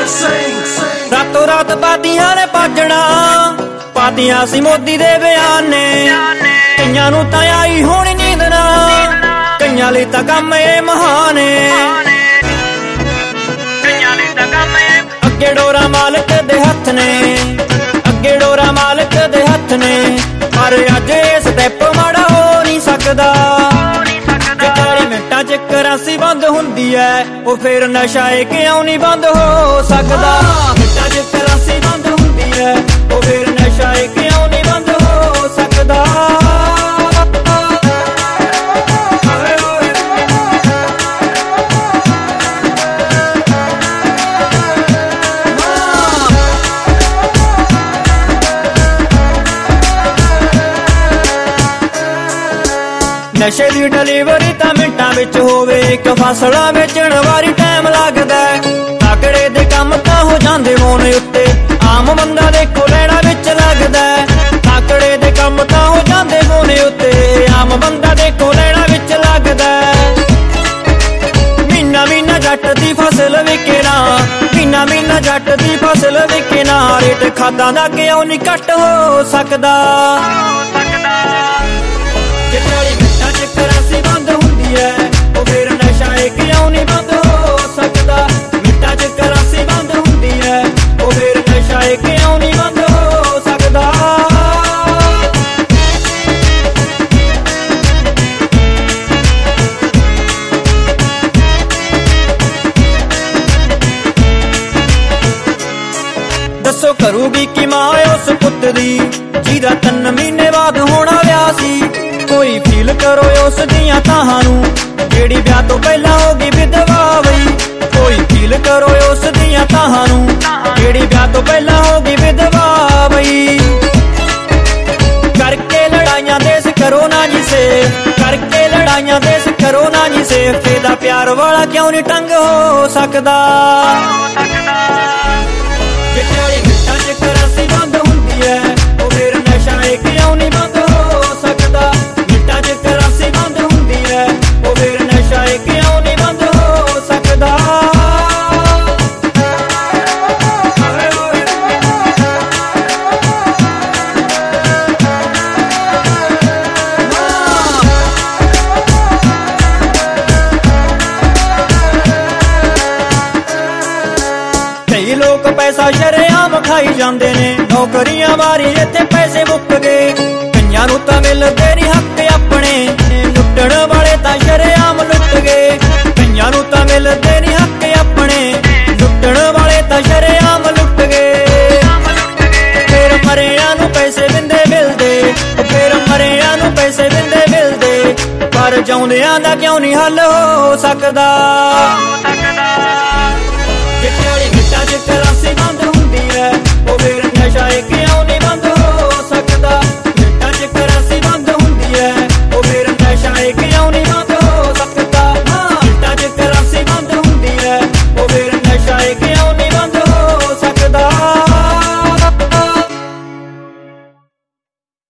ਰਾਤੋਂ ਰਾਤ ਪਾਤੀਆਂ ਨੇ ਭਾਜਣਾ, ਪਾਤੀਆਂ ਸੀ ਮੋਦੀ ਦੇ ਬਿਆਨ ਨੇ। ਕਈਆਂ ਨੂੰ ਤਾਂ ਆਈ ਹੋਣੀ ਨੀਂਦ ਨਾ, ਕਈਆਂ ਲਈ ਤਾਂ ਕੰਮ ਇਹ ਮਹਾਨ ਏ। ਅੱਗੇ ਡੋਰਾ ਮਾਲਕ ਦੇ ਹੱਥ ਨੇ, ਅੱਗੇ ਡੋਰਾ ਮਾਲਕ ਦੇ ਹੱਥ ਨੇ, ਪਰ ਅੱਜ ਇਹ ਸਟੈਪ ਮਾੜਾ ਹੋ ਨਹੀਂ ਸਕਦਾ। ਜੇ 40 ਮਿੰਟਾਂ ਚ ਕਰਾਂਸੀ ਬੰਦ ਹੁੰਦੀ ਐ, ਉਹ ਫੇਰ ਨਸ਼ਾ ਏ ਕਿਉਂ ਨਹੀਂ ਬੰਦ ਹੋ ਸਕਦਾ। ਮਿੰਟਾਂ ਚ ਕਰਾਂਸੀ ਬੰਦ ਹੁੰਦੀ ਐ, ਉਹ ਫੇਰ ਨਸ਼ਾ ਏ ਕਿਉਂ ਨਹੀਂ ਬੰਦ ਹੋ ਸਕਦਾ। ਨਸ਼ੇ ਦੀ ਡਿਲੀਵਰੀ ਤਾਂ ਮਿੰਟਾਂ ਵਿੱਚ ਹੋਵੇ, ਇੱਕ ਫਸਲਾਂ ਵੇਚਣ ਵਾਰੀ ਟਾਈਮ ਲੱਗਦਾ। ਤਾਕੜੇ ਦੇ ਕੰਮ ਤਾਂ ਹੋ ਜਾਂਦੇ ਮੋਨ ਉੱਤੇ, ਆਮ ਬੰਦਾ ਦੇਖੋ ਲੈਣਾ ਵਿੱਚ ਲੱਗਦਾ। ਤਾਕੜੇ ਦੇ ਕੰਮ ਤਾਂ ਹੋ ਜਾਂਦੇ ਮੋਨ ਉੱਤੇ, ਆਮ ਬੰਦਾ ਦੇਖੋ ਲੈਣਾ ਵਿੱਚ ਲੱਗਦਾ। ਮਹੀਨਾ ਮਹੀਨਾ ਜੱਟ ਦੀ ਫਸਲ ਵਿਕੇ ਨਾ, ਮਹੀਨਾ ਮਹੀਨਾ ਜੱਟ ਦੀ ਫਸਲ ਵਿਕੇ ਨਾ, ਰੇਟ ਖਾਦਾਂ ਦਾ ਕਿਉਂ ਨਹੀਂ ਘੱਟ ਹੋ ਸਕਦਾ। ਜੇ 40 ਮਿੰਟਾਂ ਚ ਕਰਾਂਸੀ ਬੰਦ ਹੁੰਦੀ ਐ, ਉਹ ਫੇਰ ਨਸ਼ਾ ਏ ਕਿਉਂ ਨਹੀਂ ਬੰਦ ਹੋ ਸਕਦਾ। ਮਿੰਟਾਂ ਚ ਕਰਾਂਸੀ ਬੰਦ ਹੁੰਦੀ ਐ, ਉਹ ਫੇਰ ਨਸ਼ਾ ਏ ਕਿਉਂ ਨਹੀਂ ਬੰਦ ਹੋ ਸਕਦਾ। ਦੱਸੋ ਕਰੂਗੀ ਕਿ ਮਾਂ ਉਸ ਪੁੱਤ ਦੀ, ਜਿਹਦਾ 3 ਮਹੀਨੇ ਬਾਅਦ ਹੋਣਾ ਵਿਆਹ ਸੀ। ਕੋਈ ਫੀਲ ਕਰੋ ਉਸ ਦੀਆਂ ਤਾਹਾਂ ਨੂੰ, ਜਿਹੜੀ ਵਿਆਹ ਤੋਂ ਪਹਿਲਾਂ ਹੋ ਗਈ ਵਿਧਵਾ ਬਈ। ਕੋਈ ਫੀਲ ਕਰੋ ਉਸ ਦੀਆਂ ਤਾਹਾਂ ਨੂੰ, ਜਿਹੜੀ ਵਿਆਹ ਤੋਂ ਪਹਿਲਾਂ ਹੋ ਗਈ ਵਿਧਵਾ ਬਈ। ਕਰਕੇ ਲੜਾਈਆਂ ਦੇਸ਼ ਕਰੋ ਨਾ ਜੀ ਸੇਫ, ਕਰਕੇ ਲੜਾਈਆਂ ਦੇਸ਼ ਕਰੋ ਨਾ ਜੀ ਸੇਫ। ਫੇਦਾ ਪਿਆਰ ਵਾਲਾ ਕਿਉਂ ਨਹੀਂ ਟੰਗ ਹੋ ਸਕਦਾ। ਜੇ 40 ਮਿੰਟਾਂ ਚ ਕਰਾਂਸੀ ਬੰਦ ਹੁੰਦੀ ਐ, ਉਹ ਫੇਰ ਨਸ਼ਾ ਏ ਕਿਉਂ ਨਹੀਂ ਬੰਦ ਹੋ ਸਕਦਾ। ਮਿੰਟਾਂ ਚ ਕਰਾਂਸੀ ਬੰਦ ਹੁੰਦੀ ਐ, ਉਹ ਫੇਰ ਨਸ਼ਾ ਏ ਕਿਉਂ ਨਹੀਂ ਬੰਦ ਹੋ ਸਕਦਾ। ਕਈ ਲੋਕ ਪੈਸਾ ਸ਼ਰੇਆਮ ਖਾਈ ਜਾਂਦੇ ਨੇ, ਨੌਕਰੀਆਂ ਮਾਰੀ ਇੱਥੇ ਪੈਸੇ ਮੁੱਕ ਗਏ। ਕਈਆਂ ਨੂੰ ਤਾਂ ਮਿਲਦੇ ਨੀ ਹੱਕ ਆਪਣੇ, ਲੁੱਟਣ ਵਾਲੇ ਤਾਂ ਸ਼ਰੇਆਮ ਲੁੱਟ ਗਏ। ਕਈਆਂ ਨੂੰ ਤਾਂ ਮਿਲਦੇ ਨੀ ਹੱਕ ਆਪਣੇ, ਲੁੱਟਣ ਵਾਲੇ ਤਾਂ ਸ਼ਰੇਆਮ ਲੁੱਟ ਗਏ। ਫੇਰ ਮਰਿਆਂ ਨੂੰ ਪੈਸੇ ਦਿੰਦੇ ਮਿਲਦੇ, ਫੇਰ ਮਰਿਆਂ ਨੂੰ ਪੈਸੇ ਦਿੰਦੇ ਮਿਲਦੇ, ਪਰ ਜਿਉਂਦਿਆਂ ਦਾ ਕਿਉਂ ਨਹੀਂ ਹੱਲ ਹੋ ਸਕਦਾ।